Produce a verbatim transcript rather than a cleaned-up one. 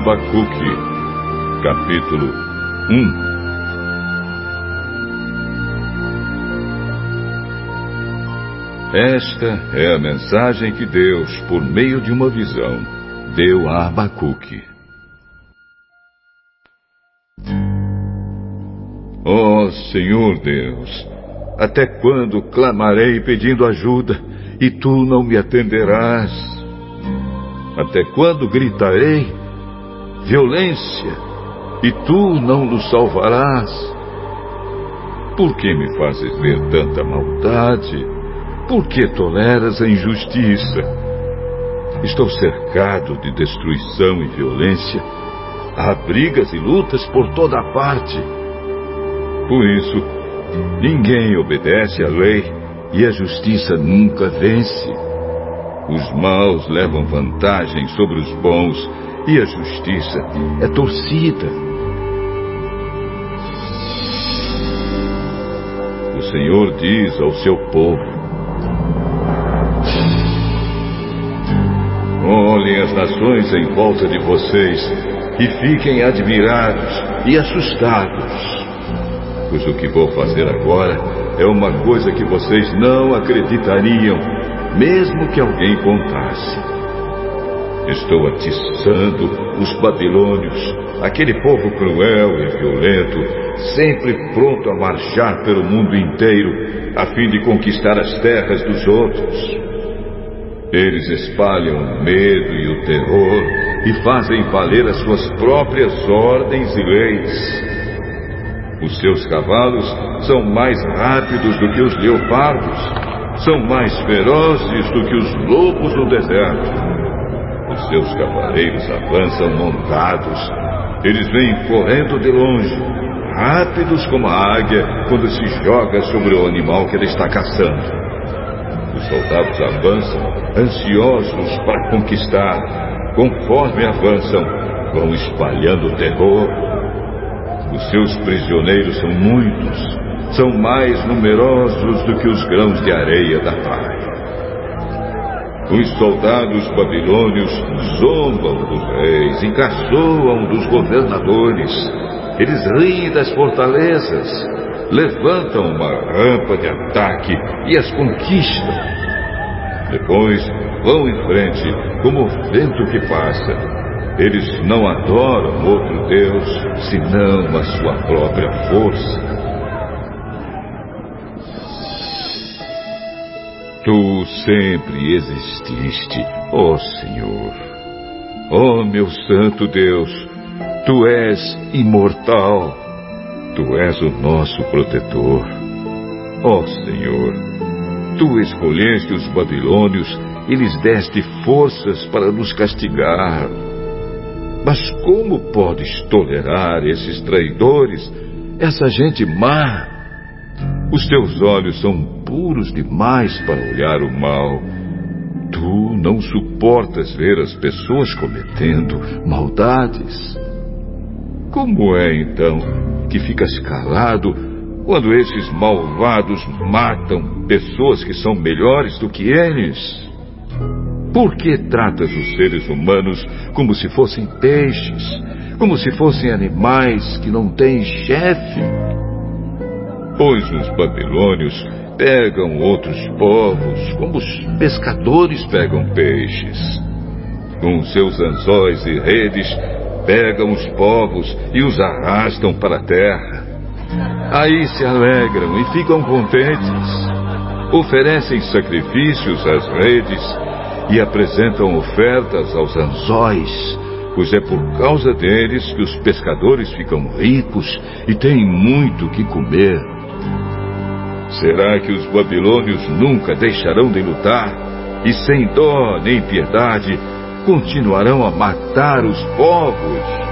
Abacuque, capítulo um. Esta é a mensagem que Deus, por meio de uma visão, deu a Abacuque. Ó Senhor Deus, até quando clamarei pedindo ajuda e tu não me atenderás? Até quando gritarei violência e tu não nos salvarás? Por que me fazes ver tanta maldade? Por que toleras a injustiça? Estou cercado de destruição e violência. Há brigas e lutas por toda a parte. Por isso, ninguém obedece à lei e a justiça nunca vence. Os maus levam vantagem sobre os bons e a justiça é torcida. O Senhor diz ao seu povo: olhem as nações em volta de vocês e fiquem admirados e assustados, pois o que vou fazer agora é uma coisa que vocês não acreditariam, mesmo que alguém contasse. Estou atiçando os babilônios, aquele povo cruel e violento, sempre pronto a marchar pelo mundo inteiro, a fim de conquistar as terras dos outros. Eles espalham o medo e o terror e fazem valer as suas próprias ordens e leis. Os seus cavalos são mais rápidos do que os leopardos, são mais ferozes do que os lobos no deserto. Os seus cavaleiros avançam montados, eles vêm correndo de longe, rápidos como a águia quando se joga sobre o animal que ela está caçando. Os soldados avançam, ansiosos para conquistar. Conforme avançam, vão espalhando terror. Os seus prisioneiros são muitos, são mais numerosos do que os grãos de areia da praia. Os soldados babilônios zombam dos reis e caçoam dos governadores. Eles riem das fortalezas, levantam uma rampa de ataque e as conquistam. Depois vão em frente como o vento que passa. Eles não adoram outro Deus senão a sua própria força. Tu sempre exististe, ó Senhor. Ó meu santo Deus, tu és imortal. Tu és o nosso protetor. Ó Senhor, tu escolheste os babilônios e lhes deste forças para nos castigar. Mas como podes tolerar esses traidores, essa gente má? Os teus olhos são puros demais para olhar o mal. Tu não suportas ver as pessoas cometendo maldades. Como é, então, que ficas calado quando esses malvados matam pessoas que são melhores do que eles? Por que tratas os seres humanos como se fossem peixes, como se fossem animais que não têm chefe? Pois os babilônios pegam outros povos como os pescadores pegam peixes. Com seus anzóis e redes, pegam os povos e os arrastam para a terra. Aí se alegram e ficam contentes. Oferecem sacrifícios às redes e apresentam ofertas aos anzóis, pois é por causa deles que os pescadores ficam ricos e têm muito que comer. Será que os babilônios nunca deixarão de lutar e, sem dó nem piedade, continuarão a matar os povos?